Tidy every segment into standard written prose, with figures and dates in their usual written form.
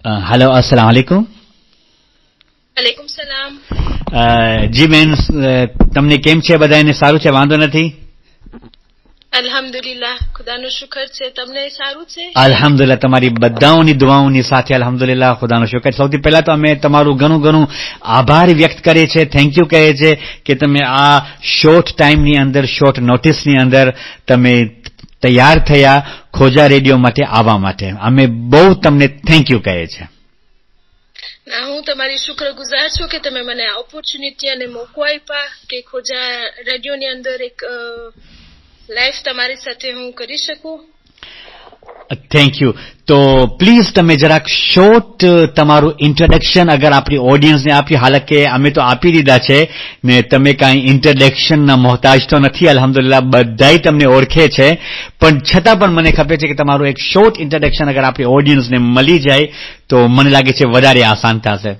Hello अस्सलाम वालेकुम. વાલેકુમ સલામ. જી બેન, તમને કેમ છે? બધાને સારું છે? વાંધો નથી? અલ્હમ્દુલિલ્લાહ, ખુદાનું શુકર છે. તમને સારું છે? અલ્હમ્દુલિલ્લાહ, તમારી બધાઓની દુઆઓની સાથે અલ્હમ્દુલિલ્લાહ, ખુદાનો શુકર. સૌથી પહેલા તો અમે તમારું ઘણું આભાર વ્યક્ત કરીએ છીએ, થેન્ક યુ કહે છે કે તમે આ શોર્ટ ટાઈમની અંદર, શોર્ટ નોટિસની અંદર તમે તૈયાર થયા ખોજા રેડિયો માટે આવવા માટે. અમે બહુ તમને થેન્ક યુ કહે છે. હું તમારી શુક્રગુજાર છું કે તમે મને આ ઓપોર્ચ્યુનિટી અને મોકો આપ્યા કે ખોજા રેડિયોની અંદર એક લાઈફ તમારી સાથે હું કરી શકું. Thank you. તો પ્લીઝ તમે જરાક શોર્ટ તમારું ઇન્ટ્રોડક્શન અગર આપણી ઓડિયન્સને આપી. હાલાકે અમે તો આપી દીધા છે ને તમે કાંઈ ઇન્ટ્રોડક્શનના મોહતાજ તો નથી. અલ્હમ્દુલિલ્લાહ, બધાય તમને ઓળખે છે, પણ છતાં પણ મને ખબર છે કે તમારું એક શોર્ટ ઇન્ટ્રોડક્શન અગર આપણી ઓડિયન્સને મળી જાય તો મને લાગે છે વધારે આસાન થશે.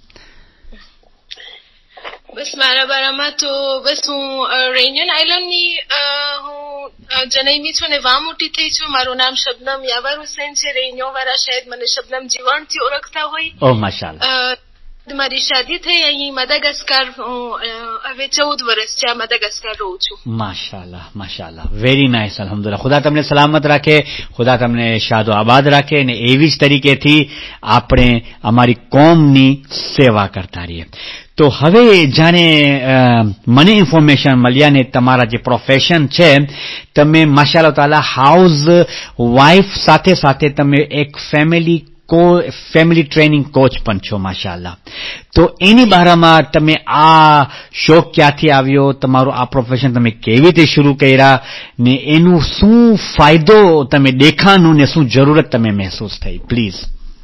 બસ મારા બારામાં તો બસ હું રેયુનિયન આઇલેન્ડની હું જન્મી છું ને વા મોટી થઈ છું. મારું નામ શબનમ યાવર હુસૈન છે. રેયુનિયન વાળા શાયદ મને શબનમ જીવણથી ઓળખતા હોય. ઓહ માશાઅલ્લાહ. મારી શાદી થઈ અહીં મદાગાસ્કાર. હવે 14 વર્ષ છે આ મદાગાસ્કાર રહું છું. માશાઅલ્લાહ, માશાઅલ્લાહ, વેરી નાઇસ. અલ્હમ્દુલિલ્લાહ, ખુદા તમને સલામત રાખે, ખુદા તમને શાદો આબાદ રાખે અને એવી જ તરીકેથી આપણે અમારી કોમની સેવા કરતા રહીએ. તો હવે જાણે મને ઇન્ફોર્મેશન મળ્યા ને તમારા જે પ્રોફેશન છે, તમે માશાઅલ્લાહ તાલા હાઉસ વાઇફ સાથે સાથે તમે એક ફેમિલી ટ્રેનિંગ કોચ પણ છો માશાઅલ્લાહ. તો એની બારામાં તમે આ શોખ ક્યાંથી આવ્યો, તમારું આ પ્રોફેશન તમે કેવી રીતે શરૂ કર્યા ને એનું શું ફાયદો તમે દેખાનું ને શું જરૂરત તમે મહેસૂસ થઈ, પ્લીઝ.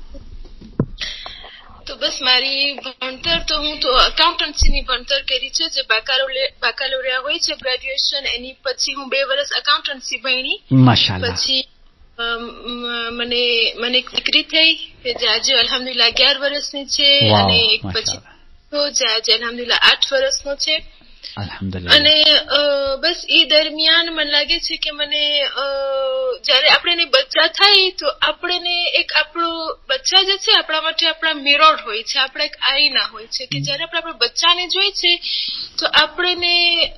તો બસ મારી ભણતર તો હું તો એકાઉન્ટન્સીની ભણતર કરી છે, જે બાકાલોરિયા હોય છે ગ્રેજ્યુએશન. એની પછી હું 2 વર્ષ એકાઉન્ટન્સી ભણી. માશાઅલ્લાહ. પછી મને એક દીકરી થઈ જે આજે અલ્હમ્દુલિલ્લાહ 11 વર્ષની છે અને એક પછી તો જે આજે અલ્હમ્દુલિલ્લાહ 8 વર્ષનો છે. અને બસ એ દરમિયાન મને લાગે છે કે મને જયારે આપણે બચ્ચા થાય તો આપણે એક આપણું બચ્ચા જે છે આપણા માટે આપણા મિરર હોય છે, આપણા એક આઈના હોય છે કે જયારે આપણે આપણા બચ્ચાને જોઈએ છે તો આપણે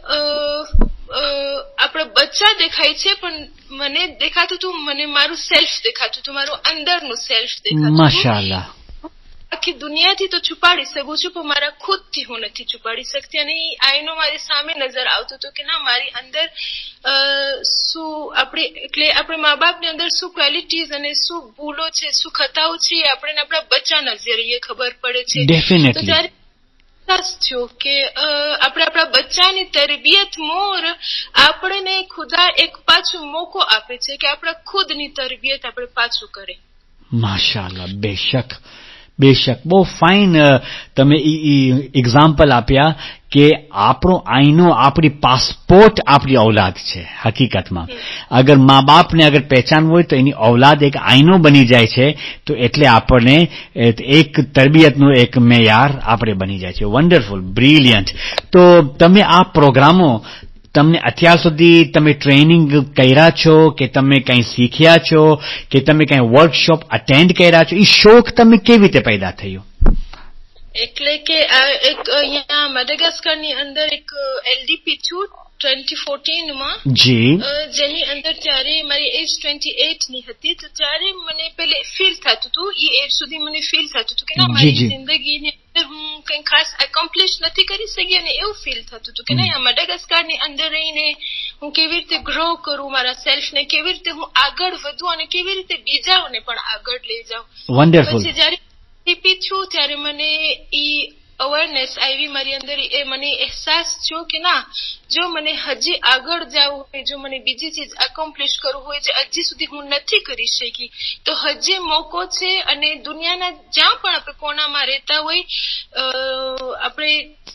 બચ્ચા દેખાય છે, પણ મને દેખાતું હતું, મને મારું સેલ્ફ દેખાતું હતું, મારું અંદરનું સેલ્ફ દેખાતું. માશાઅલ્લાહ. આખી દુનિયાથી તો છુપાડી શકું છું પણ મારા ખુદથી હું નથી છુપાડી શકતી. અને એ આઈનો મારી સામે નજર આવતો હતો કે ના, મારી અંદર શું એટલે આપણે મા બાપની અંદર શું ક્વોલિટીઝ અને શું ભૂલો છે, શું ખતાઓ છે, આપણે આપણા બચ્ચાના જરીએ ખબર પડે છે. તો ત્યારે થયો કે આપણે આપણા બચ્ચાની તરબિયત મોર આપણને ખુદા એક પાછું મોકો આપે છે કે આપણે ખુદની તરબિયત આપણે પાછું કરે. માશાઅલ્લાહ, બેશક બહુ ફાઇન તમે એક્ઝામ્પલ આપ્યા કે આપણો આઈનો આપણી પાસપોર્ટ આપણી ઔલાદ છે. હકીકતમાં અગર મા બાપને અગર પહેચાન હોય તો એની ઔલાદ એક આઈનો બની જાય છે, તો એટલે આપણને એક તરબિયતનું એક મેયાર આપણે બની જાય છે. Wonderful, brilliant. તો તમે આ પ્રોગ્રામો તમને અત્યાર સુધી તમે ટ્રેનિંગ કર્યા છો કે તમે કંઈ શીખ્યા છો કે તમે કંઈ વર્કશોપ અટેન્ડ કર્યા છો? એ શોખ તમે કેવી રીતે પેદા થયો? એટલે કે એક અહીંયા મડાગાસ્કરની અંદર એક એલડીપી છું 2014માં જી, જેની અંદર ત્યારે મારી એજ 28 ની હતી. તો ત્યારે મને પેલે ફીલ થતું હતું, એ એજ સુધી મને ફીલ થતું હતું કે ના, મારી જિંદગીની અંદર હું કંઈ ખાસ એકોમ્પ્લિશ નથી કરી શકી. અને એવું ફીલ થતું હતું કે ના, મડાગાસ્કરની અંદર રહીને હું કેવી રીતે ગ્રો કરું મારા સેલ્ફને, કેવી રીતે હું આગળ વધું અને કેવી રીતે બીજાઓને પણ આગળ લઈ જાઉં. વન્ડરફુલ. પછી જયારે એલડીપી છું ત્યારે મને અવેરનેસ આવી મારી અંદર. એ મને અહેસાસ થયો કે ના, જો મને હજી આગળ જવું હોય, જો મને બીજી ચીજ એકોમ્પ્લિશ કરવું હોય જે હજી સુધી હું નથી કરી શકી, તો હજી મોકો છે. અને દુનિયાના જ્યાં પણ આપણે કોનામાં રહેતા હોય, આપણે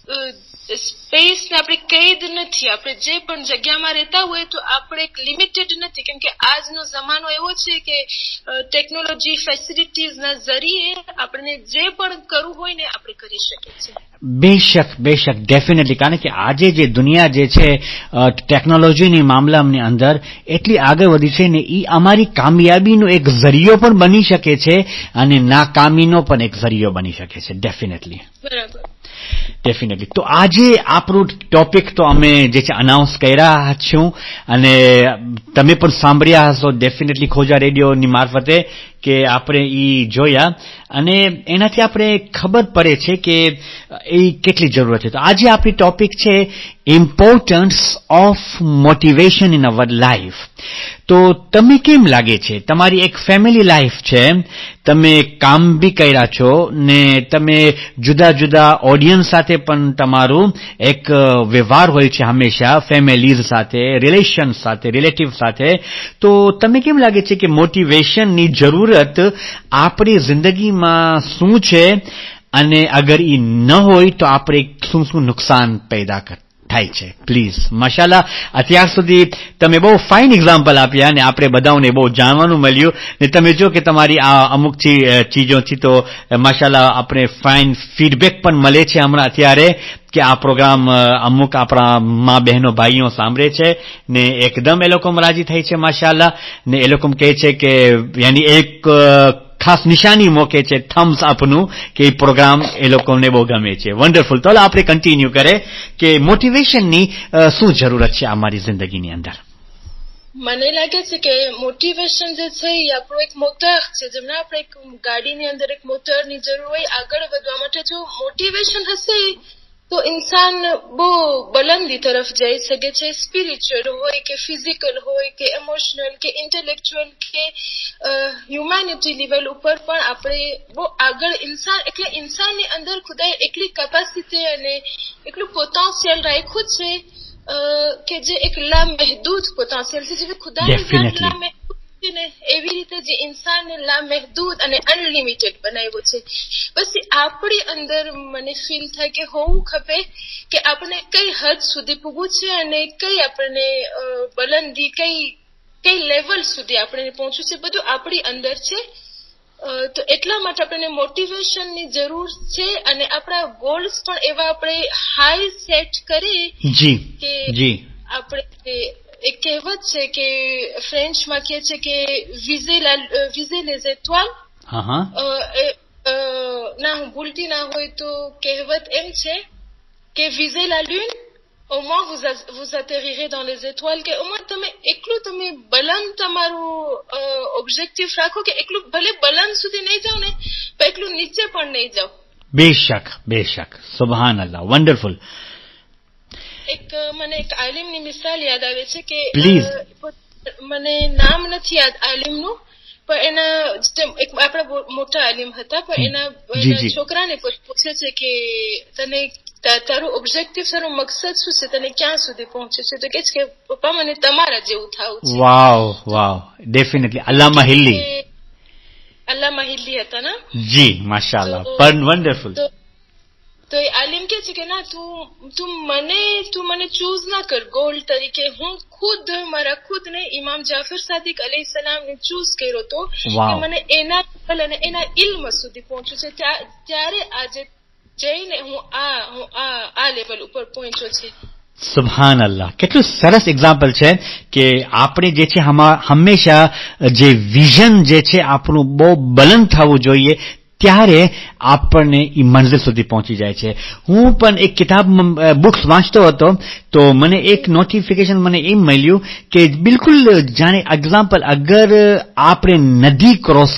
સ્પેસ ને આપણે કેદ નથી. આપણે જે પણ જગ્યામાં રહેતા હોય તો આપણે એક લિમિટેડ નથી, કેમ કે આજનો જમાનો એવો છે કે ટેકનોલોજી ફેસિલિટીઝ ના જરીએ આપણે જે પણ કરવું હોય ને આપણે કરી શકીએ છીએ. બેશક ડેફિનેટલી. કારણ કે આજે જે દુનિયા જે છે ટેકનોલોજીની મામલાની અંદર એટલી આગળ વધી છે ને, એ અમારી કામયાબીનો એક જરિયો પણ બની શકે છે અને નાકામીનો પણ એક જરિયો બની શકે છે. ડેફિનેટલી. બરાબર. ડેફિનેટલી. તો આજે આપણું ટોપિક તો અમે જે છે અનાઉન્સ કર્યા છું અને તમે પણ સાંભળ્યા હશો ડેફિનેટલી ખોજા રેડિયોની મારફતે કે આપણે ઈ જોયા અને એનાથી આપણે ખબર પડે છે કે એ કેટલી જરૂરત છે. તો આજે આપણી ટોપિક છે importance of motivation in our life. તો તમે કેમ લાગે છે, તમારી એક ફેમિલી લાઈફ છે, તમે કામ બી કર્યા છો ને તમે જુદા જુદા ઓડિયન્સ સાથે પણ તમારું એક વ્યવહાર હોય છે હંમેશા, ફેમિલીઝ સાથે, રિલેશન સાથે, રિલેટિવ સાથે. તો તમે કેમ લાગે છે કે મોટિવેશનની જરૂરત આપણી જિંદગીમાં શું છે અને અગર એ ન હોય તો આપણે શું નુકસાન પેદા થાય છે? પ્લીઝ. માશાલ્લાહ, અત્યાર સુધી તમે બહુ ફાઇન એક્ઝામ્પલ આપ્યા અને આપણે બધાઓને બહુ જાણવાનું મળ્યું ને તમે જો કે તમારી આ અમુક ચીજોથી તો માશાલ્લાહ આપણે ફાઇન ફીડબેક પણ મળે છે હમણાં અત્યારે કે આ પ્રોગ્રામ અમુક આપણા મા બહેનો ભાઈઓ સાંભળે છે ને એકદમ એ લોકો રાજી થાય છે માશાલ્લાહ. ને એ લોકો કહે છે કે યાની એક ખાસ નિશાની મૂકે છે થમ્સ અપનું કે એ પ્રોગ્રામ એ લોકોને બહુ ગમે છે. વન્ડરફુલ. તો આપણે કન્ટિન્યુ કરે કે મોટિવેશનની શું જરૂરત છે અમારી જિંદગીની અંદર? મને લાગે છે કે મોટિવેશન જે છે એ આપણો એક મોટર છે. જેમને આપણે એક ગાડીની અંદર એક મોટરની જરૂર હોય આગળ વધવા માટે. જો મોટિવેશન હશે તો ઇન્સાન બહુ બુલંદી તરફ જઈ શકે છે. સ્પિરિચ્યુઅલ હોય કે ફિઝિકલ હોય કે ઇમોશનલ કે ઇન્ટેલેક્ચ્યુઅલ કે હ્યુમેનિટી લેવલ ઉપર પણ આપણે બહુ આગળ એટલે ઇન્સાનની અંદર ખુદાએ એટલી કેપેસિટી અને એટલું પોટેન્શિયલ રાખ્યું છે કે જે એક લામહેદૂદ પોટેન્શિયલ છે. જે ખુદાની લામહેદૂદ ને એવી રીતે જે ઇન્સાનને લામહેદૂદ અને અનલિમિટેડ બનાવ્યો છે. પછી આપણી અંદર મને ફીલ થાય કે હોવું ખપે કે આપણે કઈ હદ સુધી પૂગવું છે અને કઈ આપણને બુલંદી કઈ લેવલ સુધી આપણે પહોંચવું છે, બધું આપણી અંદર છે. તો એટલા માટે આપણને મોટિવેશનની જરૂર છે અને આપણા ગોલ્સ પણ એવા આપણે હાઈ સેટ કરીએ કે આપણે એક કહેવત છે કે ફ્રેન્ચમાં કહે છે કે વિઝે les étoiles. ના હું ભૂલતી ના હોય તો કહેવત એમ છે કે વિઝે la lune, au moins vous atterrirez dans les étoiles. કે au moins તમે એકલું તમે બલંદ તમારું ઓબ્જેક્ટિવ રાખો કે એકલું ભલે બલંદ સુધી નહીં જાઓ ને પણ એકલું નીચે પણ નહીં જાઓ. બેશક. સુબહાનલ્લાહ. વન્ડરફુલ. મને એક આલિમની મિસાલ યાદ આવે છે કે મને નામ નથી યાદ આલિમનું, પણ એના આપણા મોટા આલિમ હતા, પણ એના છોકરાને પૂછે છે કે તને તારું ઓબ્જેક્ટિવ, તારું મકસદ શું છે, તને ક્યાં સુધી પહોંચે છે? તો કે છે કે પપ્પા મને તમારા જેવું થવું છે. વાવ. ડેફિનેટલી. અલ્લામા હિલ્લી હતા ને? જી માશાલ્લાહ. પણ વન્ડરફુલ. તો એ આલિમ કે છે કે ના તું મને ચૂઝ ના કર ગોલ તરીકે. હું મારા ખુદને ઇમામ જાફર સાદિક અલૈહિ સલામને ચૂઝ કર્યો તો કે મને એના લેવલ અને એના ઇલ્મ સુધી પહોંચવું છે. ત્યારે આજે જઈને હું આ લેવલ ઉપર પહોંચ્યો છે. સુબહાનલ્લાહ. કેટલું સરસ એક્ઝામ્પલ છે કે આપણે જે છે હંમેશા જે વિઝન જે છે આપણું બહુ બુલંદ થવું જોઈએ, ત્યારે આપણને એ મંઝિલ સુધી પહોંચી જાય છે. હું પણ એક કિતાબ બુક્સ વાંચતો હતો તો મને એક નોટિફિકેશન મને એમ મળ્યું કે બિલકુલ જાણે એક્ઝામ્પલ, અગર આપણે નદી ક્રોસ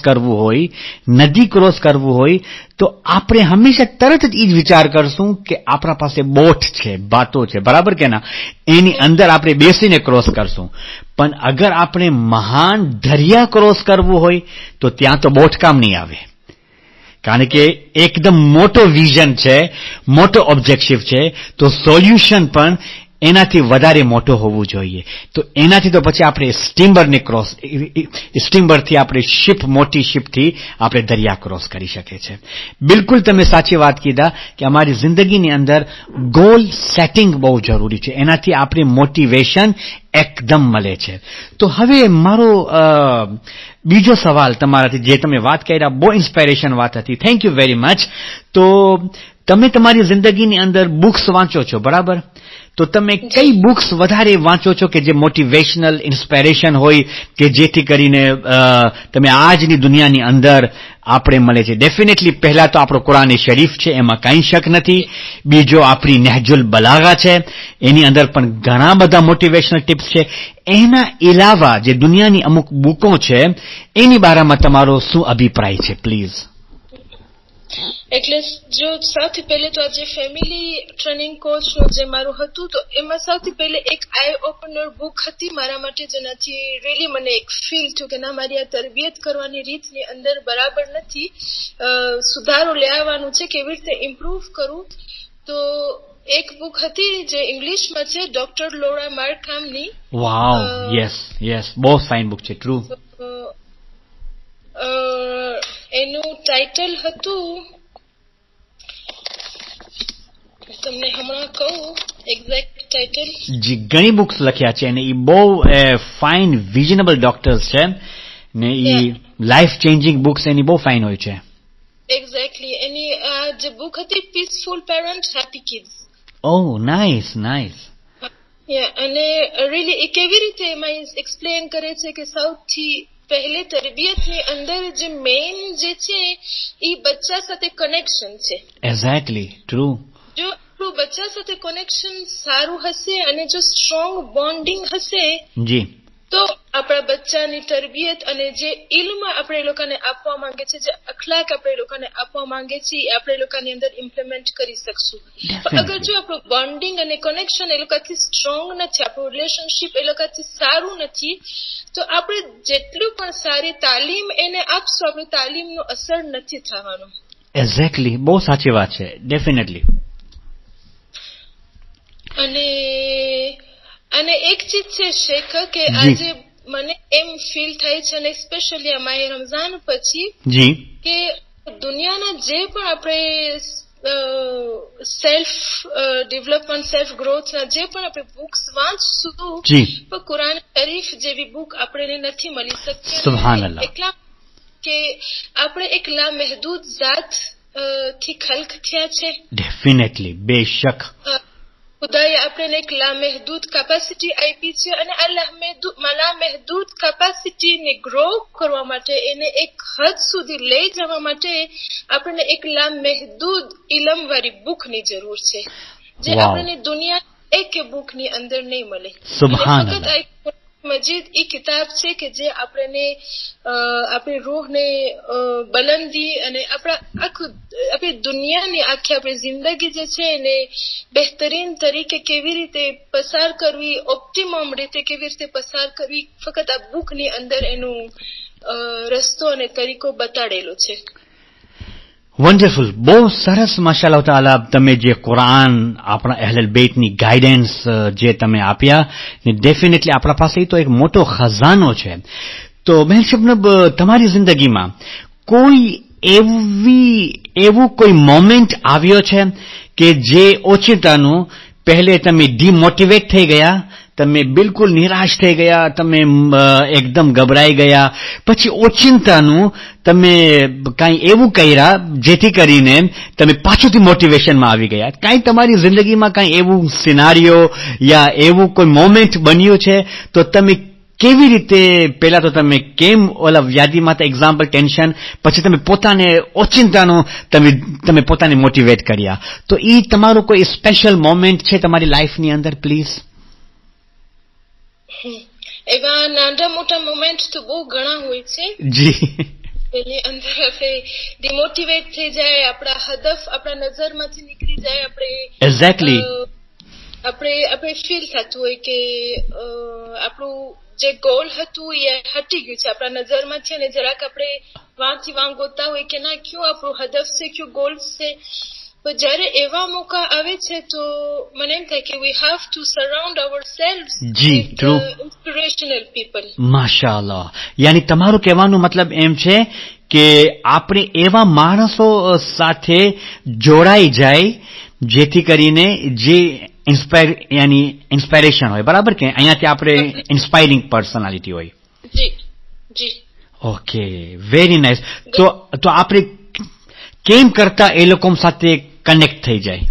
કરવું હોય તો આપણે હંમેશા તરત જ એ જ વિચાર કરશું કે આપણા પાસે બોટ છે, બાતો છે, બરાબર કે ના? એની અંદર આપણે બેસીને ક્રોસ કરશું. પણ અગર આપણે મહાન દરિયા ક્રોસ કરવું હોય તો ત્યાં તો બોટ કામ નહીં આવે, કારણ કે એકદમ મોટો વિઝન છે, મોટો ઓબ્જેક્ટિવ છે. તો સોલ્યુશન પણ એનાથી વધારે મોટો હોવું જોઈએ. તો એનાથી તો પછી આપણે સ્ટીમરથી આપણે મોટી શિપથી આપણે દરિયા ક્રોસ કરી શકીએ છીએ. બિલકુલ તમે સાચી વાત કીધા કે અમારી જિંદગીની અંદર ગોલ સેટિંગ બહુ જરૂરી છે. એનાથી આપણી મોટિવેશન એકદમ મળે છે. તો હવે મારો બીજો સવાલ તમારાથી, જે તમે વાત કર્યા બહુ ઇન્સ્પિરેશન વાત હતી, થેન્ક યુ વેરી મચ. તો તમે તમારી જિંદગીની અંદર બુક્સ વાંચો છો, બરાબર? તો તમે કઈ બુક્સ વધારે વાંચો છો કે જે મોટિવેશનલ ઇન્સ્પિરેશન હોય, કે જેથી કરીને તમે આજની દુનિયાની અંદર આપણે મળે છે? ડેફિનેટલી પહેલા તો આપણો કુરાન શરીફ છે, એમાં કંઈ શક નથી. બીજો આપણી નહજુલ બલાગા છે, એની અંદર પણ ઘણા બધા મોટિવેશનલ ટિપ્સ છે. એના ઇલાવા જે દુનિયાની અમુક બુકો છે, એની બારામાં તમારો શું અભિપ્રાય છે, પ્લીઝ? એટલે જો સૌથી પહેલે તો આજે ફેમિલી ટ્રેનિંગ કોર્સનું જે મારું હતું, તો એમાં સૌથી પહેલે એક આઈ ઓપનર બુક હતી મારા માટે, જેનાથી રિયલી મને એક ફીલ થયું કે ના, મારી આ તરબિયત કરવાની રીતની અંદર બરાબર નથી, સુધારો લેવાનું છે, કેવી રીતે ઇમ્પ્રૂવ કરું. તો એક બુક હતી જે ઇંગ્લિશમાં છે, ડોક્ટર લોરા માર્કહામની. વાવ, યસ, બહુ ફાઇન બુક છે, ટ્રુ. એનું ટાઇટલ હતું, તમને હમણાં કહું એક્ઝેક્ટ ટાઇટલ. જી, ઘણી બુક્સ લખ્યા છે અને એ બહુ ફાઇન વિઝનેબલ ડોક્ટર્સ છે ને એ લાઈફ ચેન્જિંગ બુક્સ એની બહુ ફાઇન હોય છે. એક્ઝેક્ટલી. એની જે બુક હતી, peaceful parent happy kids. Oh, nice. અને રિયલી એ કેવી રીતે એમાં એક્સપ્લેન કરે છે કે સૌથી પહેલે તરબિયતની અંદર જે મેઇન જે છે એ બચ્ચા સાથે કનેક્શન છે. Exactly, true. જો આપણું બચ્ચા સાથે કનેક્શન સારું હશે અને જો સ્ટ્રોંગ બોન્ડિંગ હશે, જી, તો આપણા બચ્ચાની તરબિયત અને જે ઇલ્મ આપણે લોકોને આપવા માંગે છે, જે અખલાક આપણે લોકોને આપવા માંગે છે, એ આપણે લોકોની અંદર ઇમ્પ્લિમેન્ટ કરી શકશું. અગર જો આપણું બોન્ડિંગ અને કનેક્શન એ લોકોથી સ્ટ્રોંગ નથી, આપણું રિલેશનશિપ એ લોકોથી સારું નથી, તો આપણે જેટલું પણ સારી તાલીમ એને આપશું, આપણી તાલીમનો અસર નથી થવાનો. એક્ઝેક્ટલી, બહુ સાચી વાત છે, ડેફિનેટલી. અને એક ચીજ છે શેખ, કે આજે મને એમ ફીલ થાય છે, અને સ્પેશિયલી આ માહે રમઝાન પછી, જી, કે દુનિયાના જે પણ આપણે સેલ્ફ ડેવલપમેન્ટ, સેલ્ફ ગ્રોથના જે પણ આપણે બુક્સ વાંચશું, પણ કુરાન શરીફ જેવી બુક આપણને નથી મળી શકતી. સુબહાનઅલ્લાહ. એટલા કે આપણે એક લામહેદૂદ જાત થી ખલ્ક થયા છે. ડેફિનેટલી, બેશક. ખુદાએ આપણને એક લામહેદૂદ કેપેસિટી આપી છે, અને આ લામહેદૂદ કેપેસિટીને ગ્રો કરવા માટે, એને એક હદ સુધી લઈ જવા માટે આપણને એક લામહેદૂદ ઇલમ વાળી બુકની જરૂર છે, જે આપણને દુનિયા એક બુકની અંદર નહીં મળે. સુબહાનઅલ્લાહ. મજીદ એ કિતાબ છે કે જે આપણને આપણી રૂહને બલંદી અને આપણી દુનિયાની આખી આપણી જિંદગી જે છે એને બહેતરીન તરીકે કેવી રીતે પસાર કરવી, ઓપ્ટિમમ રીતે કેવી રીતે પસાર કરવી, ફક્ત આ બુકની અંદર એનું રસ્તો અને તરીકો બતાડેલો છે. વન્ડરફુલ, બહુ સરસ. માશાઅલ્લાહ તાલા, તમે જે કુરાન, આપણા અહલ બેતની ગાઈડન્સ જે તમે આપ્યા, ને ડેફિનેટલી આપણા પાસે તો એક મોટો ખજાનો છે. તો બહેન શબનમ, તમારી જિંદગીમાં કોઈ એવું કોઈ મોમેન્ટ આવ્યો છે કે જે ઓચિતાનું પહેલે તમે ડિમોટિવેટ થઈ ગયા, તમે બિલકુલ નિરાશ થઈ ગયા, તમે એકદમ ગભરાઈ ગયા, પછી ઓચિંતાનું તમે કાંઈ એવું કર્યા જેથી કરીને તમે પાછુંથી મોટિવેશનમાં આવી ગયા? કાંઈ તમારી જિંદગીમાં કાંઈ એવું સિનારીઓ યા એવું કોઈ મોમેન્ટ બન્યું છે? તો તમે કેવી રીતે, પહેલા તો તમે કેમ ઓલા વ્યાધિમાં હતા, એક્ઝામ્પલ ટેન્શન, પછી તમે પોતાને ઓચિંતાનું તમે પોતાને મોટિવેટ કર્યા, તો એ તમારું કોઈ સ્પેશિયલ મોમેન્ટ છે તમારી લાઈફની અંદર, પ્લીઝ? એવા નાના મોટા મોમેન્ટ તો બહુ ઘણા હોય છે. જી. એની અંદર આપણે ડિમોટિવેટ થઈ જાય, આપણા હદફ આપણા નજરમાંથી નીકળી જાય, એક્ઝેક્ટલી આપણે ફીલ થતું હોય કે આપણું જે ગોલ હતું એ હટી ગયું છે આપણા નજરમાંથી, અને જરાક આપણે વાંચી વાંગોતા હોય કે ના, ક્યું આપણું હદફ છે, ક્યું ગોલ છે. પણ જ્યારે એવા મોકા આવે છે તો મને એમ થાય કે we have to surround ourselves with inspirational people. માશાઅલ્લાહ. યાની તમારું કહેવાનું મતલબ એમ છે કે આપણે એવા માણસો સાથે જોડાઈ જાય જેથી કરીને જે ઇન્સ્પાયરેશન હોય, બરાબર કે અહીંયાથી આપણે ઇન્સ્પાયરિંગ પર્સનાલિટી હોય. જી જી. Okay, very nice. તો આપણે કેમ કરતા એ લોકો સાથે કનેક્ટ થઈ જાય?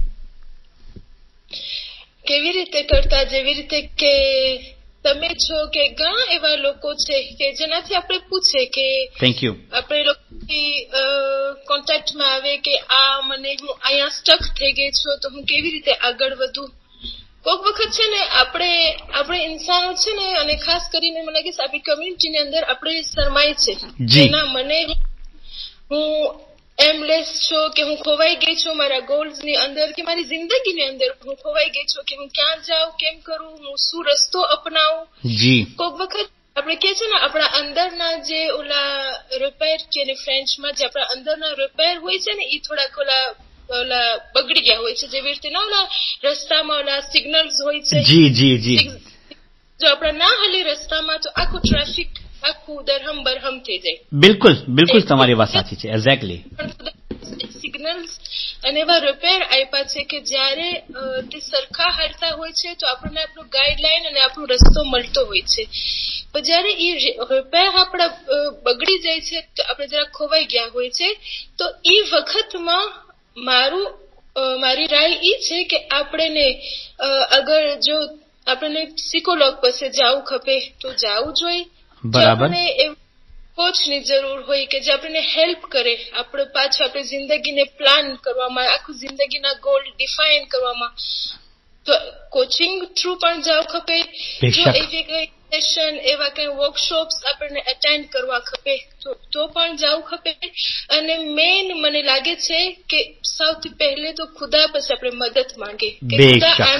કેવી રીતે કરતા? જેવી રીતે કે તમે છો કે ઘણા એવા લોકો છે કે જેનાથી આપણે પૂછે કે થેન્ક યુ આપણે લોકોથી કોન્ટેક્ટમાં આવે કે આ મને હું અહીંયા સ્ટક થઈ ગઈ છું તો હું કેવી રીતે આગળ વધું. કોઈક વખત છે ને આપણે ઇન્સાનો છે ને, અને ખાસ કરીને મને લાગે છે આપણી કમ્યુનિટીની અંદર આપણે શરમાય છે. જેના મને હું એમલેસ છો કે હું ખોવાઈ ગઈ છું મારા ગોલ્સની અંદર કે મારી જિંદગીની અંદર હું ખોવાઈ ગઈ છું કે હું ક્યાં જાઉં, કેમ કરું, હું શું રસ્તો અપનાવું. કોઈક વખત આપણે કે છે ને આપણા અંદરના જે ઓલા રિપેર કે ફ્રેન્ચમાં જે આપણા અંદરના રિપેર હોય છે ને એ થોડાક ઓલા બગડી ગયા હોય છે. જેવી રીતે ના ઓલા રસ્તામાં ઓલા સિગ્નલ્સ હોય છે. જો આપણે ના હાલી રસ્તામાં તો આખું ટ્રાફિક આખું દરહમ બરહમ થઈ જાય. બિલકુલ તમારી વાત સાચી છે. એક્ઝેક્ટલી. સિગ્નલ્સ અને એવા રિપેર આપ્યા છે કે જ્યારે તે સરખા હાલતા હોય છે તો આપણને આપણું ગાઈડલાઈન અને આપણો રસ્તો મળતો હોય છે. પણ જ્યારે એ રિપેર આપણા બગડી જાય છે તો આપણે જરા ખોવાઈ ગયા હોય છે. તો એ વખતમાં મારી રાય એ છે કે આપણને અગર જો આપણને સાયકોલોગ પાસે જવું ખપે તો જવું જોઈએ. બરાબર. કોચની જરૂર હોય કે જે આપણને હેલ્પ કરે આપણે પાછું આપણી જિંદગીને પ્લાન કરવામાં, આખું જિંદગીના ગોલ ડિફાઇન કરવામાં. તો કોચિંગ થ્રુ પણ જવું ખપે. જો એવી કઈ સેશન એવા કઈ વર્કશોપ્સ આપણને અટેન્ડ કરવા ખપે તો પણ જવું ખપે. અને મેઇન મને લાગે છે કે સૌથી પહેલે તો ખુદા પાસે આપણે મદદ માંગે કે ખુદા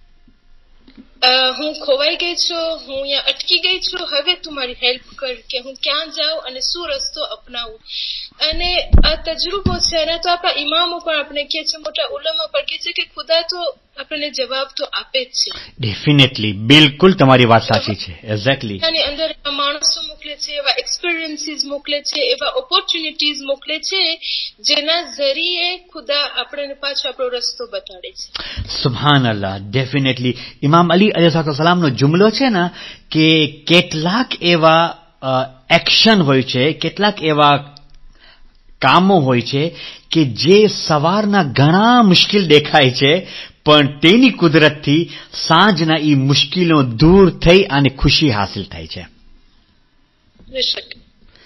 હું ખોવાઈ ગઈ છું, હું અહીંયા અટકી ગઈ છું, હવે તું મારી હેલ્પ કર કે હું ક્યાં જાઉં અને શું રસ્તો અપનાવું. અને આ તજુર્બો છે અને તો આપણા ઇમામો પણ આપણે કહે છે, મોટા ઉલમા પણ કહે છે કે ખુદા તો આપણને જવાબ તો આપે જ છે. ડેફિનેટલી, બિલકુલ તમારી વાત સાચી છે. એક્ઝેક્ટલી. આની અંદર એવા માણસો મોકલે છે, એવા એક્સપિરિયન્સીસ મોકલે છે, એવા ઓપોર્ચ્યુનિટીઝ મોકલે છે જેના જરીએ ખુદા આપણને પાછો આપણો રસ્તો બતાડે છે. સુબહાનઅલ્લાહ. ડેફિનેટલી. ઇમામ અલી અલૈહિસ્સલામનો જુમલો છે ને કે કેટલાક એવા એક્શન હોય છે, કેટલાક એવા કામો હોય છે કે જે સવારના ઘણા મુશ્કેલ દેખાય છે પણ તેની કુદરતથી સાંજના એ મુશ્કેલો દૂર થઈ અને ખુશી હાસિલ થાય છે.